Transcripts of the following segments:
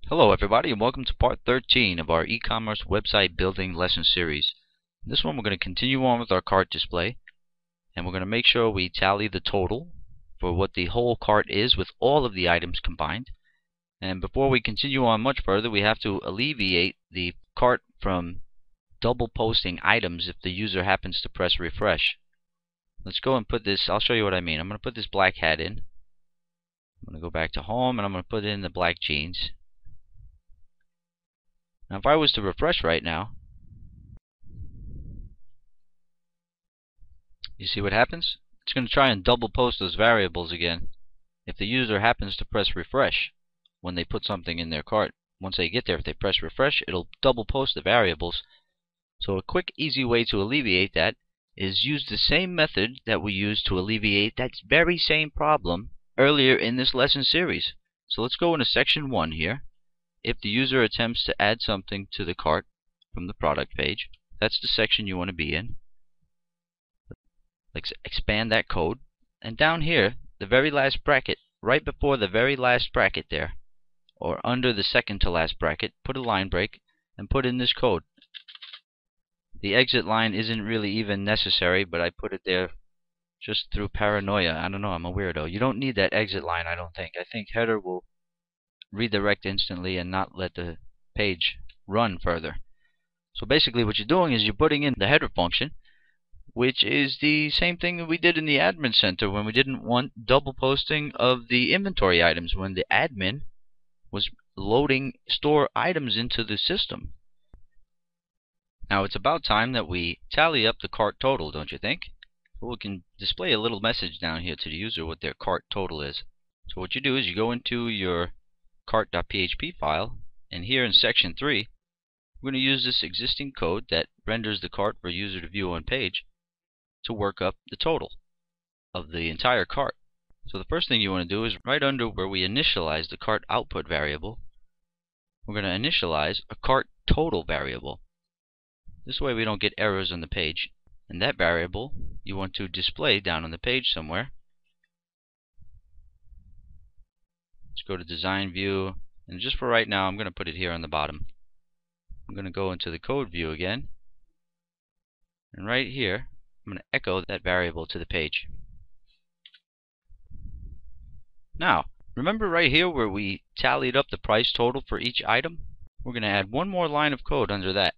Hello everybody, and welcome to part 13 of our e-commerce website building lesson series. In this one we're going to continue on with our cart display, and we're going to make sure we tally the total for what the whole cart is with all of the items combined. And before we continue on much further, we have to alleviate the cart from double posting items if the user happens to press refresh. Let's go and put this, I'll show you what I mean. I'm going to put this black hat in. I'm going to go back to home and I'm going to put in the black jeans. Now if I was to refresh right now, you see what happens? It's going to try and double post those variables again if the user happens to press refresh when they put something in their cart. Once they get there, if they press refresh, it'll double post the variables. So a quick, easy way to alleviate that is use the same method that we used to alleviate that very same problem earlier in this lesson series. So let's go into section 1 here. If the user attempts to add something to the cart from the product page, that's the section you want to be in. Let's expand that code. And down here, the very last bracket, right before the very last bracket there, or under the second to last bracket, put a line break and put in this code. The exit line isn't really even necessary, but I put it there just through paranoia. I don't know, I'm a weirdo. You don't need that exit line, I don't think. I think header will redirect instantly and not let the page run further. So basically what you're doing is you're putting in the header function, which is the same thing that we did in the admin center when we didn't want double posting of the inventory items when the admin was loading store items into the system. Now it's about time that we tally up the cart total, don't you think? So we can display a little message down here to the user what their cart total is. So what you do is you go into your cart.php file, and here in section 3 we're going to use this existing code that renders the cart for user to view on page to work up the total of the entire cart. So the first thing you want to do is right under where we initialize the cart output variable, we're going to initialize a cart total variable. This way we don't get errors on the page. And that variable you want to display down on the page somewhere. Let's go to design view, and just for right now I'm going to put it here on the bottom. I'm going to go into the code view again, and right here I'm going to echo that variable to the page. Now remember right here where we tallied up the price total for each item? We're going to add one more line of code under that,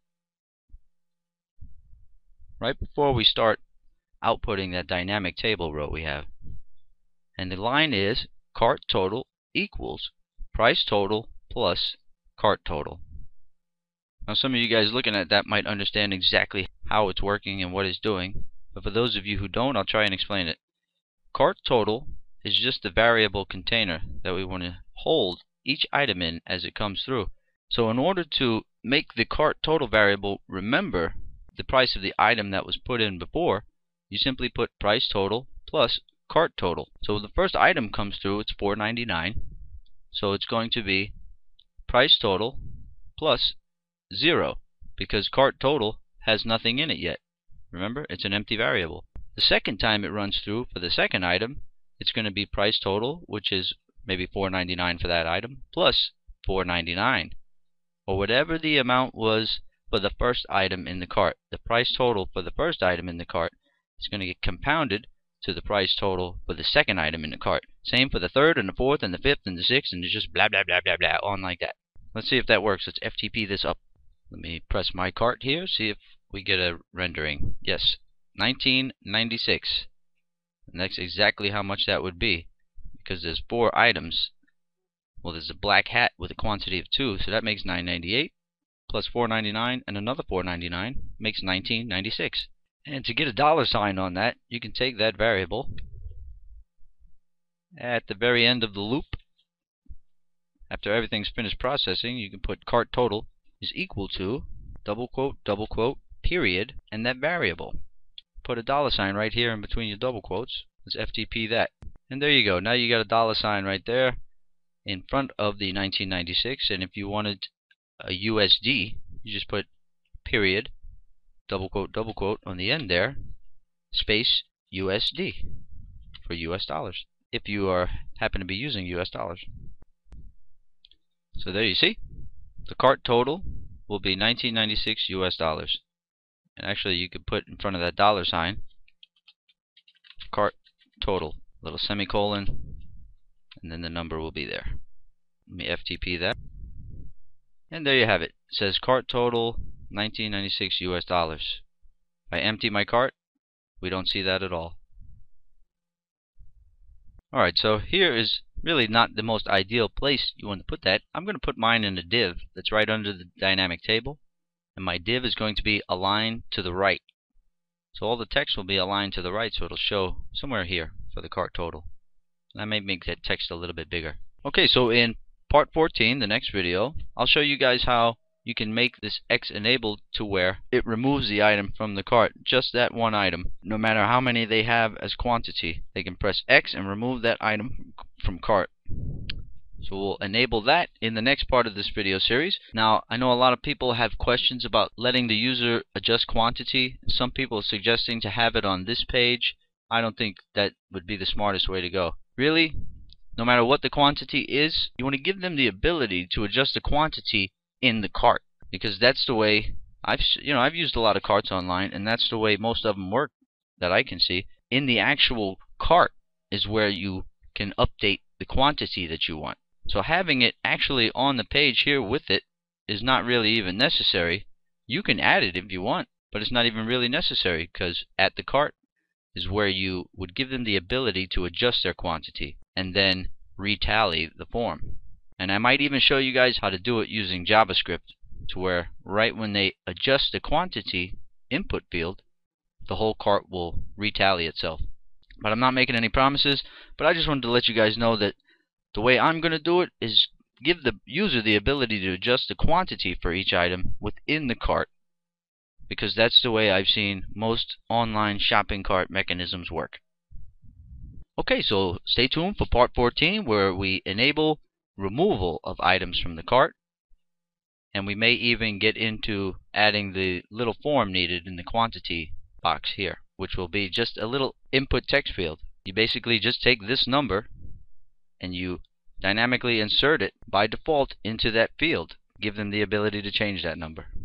right before we start outputting that dynamic table row we have. And the line is cart total equals price total plus cart total. Now some of you guys looking at that might understand exactly how it's working and what it's doing, but for those of you who don't, I'll try and explain it. Cart total is just the variable container that we want to hold each item in as it comes through. So in order to make the cart total variable remember the price of the item that was put in before, you simply put price total plus cart total. So the first item comes through, it's $4.99, so it's going to be price total plus 0 because cart total has nothing in it yet. Remember, it's an empty variable. The second time it runs through for the second item, it's going to be price total, which is maybe $4.99 for that item, plus $4.99, or whatever the amount was for the first item in the cart. The price total for the first item in the cart is going to get compounded to the price total for the second item in the cart. Same for the third and the fourth and the fifth and the sixth, and it's just blah blah blah blah blah on like that. Let's see if that works. Let's FTP this up. Let me press my cart here, see if we get a rendering. Yes, 1996. And that's exactly how much that would be, because there's 4 items. Well, there's a black hat with a quantity of 2, so that makes $9.98 plus $4.99 and another $4.99 makes $19.96. And to get a dollar sign on that, you can take that variable at the very end of the loop. After everything's finished processing, you can put cart total is equal to double quote, period, and that variable. Put a dollar sign right here in between your double quotes. Let's FTP that. And there you go. Now you got a dollar sign right there in front of the 1996. And if you wanted a USD, you just put period, double quote on the end there, space USD for US dollars, if you happen to be using US dollars. So there you see, the cart total will be $19.96 US. And actually you could put in front of that dollar sign, cart total, little semicolon, and then the number will be there. Let me FTP that. And there you have it. It says cart total $19.96 US. If I empty my cart, we don't see that at all. Alright, so here is really not the most ideal place you want to put that. I'm going to put mine in a div that's right under the dynamic table. And my div is going to be aligned to the right. So all the text will be aligned to the right, so it'll show somewhere here for the cart total. And I may make that text a little bit bigger. Okay, so in part 14, the next video, I'll show you guys how you can make this X enabled to where it removes the item from the cart, just that one item. No matter how many they have as quantity, they can press X and remove that item from cart. So we'll enable that in the next part of this video series. Now, I know a lot of people have questions about letting the user adjust quantity. Some people are suggesting to have it on this page. I don't think that would be the smartest way to go. Really, no matter what the quantity is, you want to give them the ability to adjust the quantity in the cart, because that's the way I've used a lot of carts online, and that's the way most of them work that I can see. In the actual cart is where you can update the quantity that you want. So having it actually on the page here with it is not really even necessary. You can add it if you want, but it's not even really necessary, because at the cart is where you would give them the ability to adjust their quantity and then retally the form. And I might even show you guys how to do it using JavaScript, to where right when they adjust the quantity input field, the whole cart will retally itself. But I'm not making any promises, but I just wanted to let you guys know that the way I'm going to do it is give the user the ability to adjust the quantity for each item within the cart, because that's the way I've seen most online shopping cart mechanisms work. Okay, so stay tuned for part 14, where we enable removal of items from the cart, and we may even get into adding the little form needed in the quantity box here, which will be just a little input text field. You basically just take this number and you dynamically insert it by default into that field. Give them the ability to change that number.